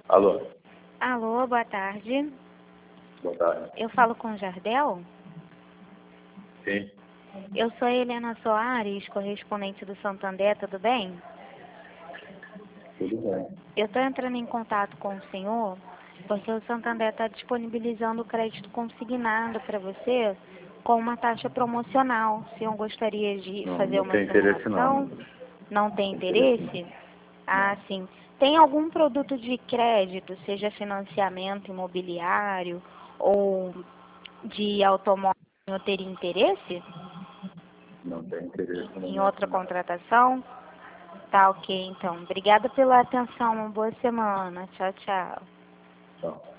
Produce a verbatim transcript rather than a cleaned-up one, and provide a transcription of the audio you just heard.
Alô? Alô, boa tarde. Boa tarde. Eu falo com o Jardel? Sim. Eu sou a Helena Soares, correspondente do Santander, tudo bem? Tudo bem. Eu estou entrando em contato com o senhor porque o Santander está disponibilizando o crédito consignado para você com uma taxa promocional. O senhor gostaria de Não, fazer não uma tem interesse não. simulação? Não tem Não tem interesse interesse? Ah, sim. Tem algum produto de crédito, seja financiamento imobiliário ou de automóvel, o senhor teria interesse não. Não tem interesse no em momento outra não. contratação? Tá ok, então. Obrigada pela atenção. Uma boa semana. Tchau, tchau. Tchau.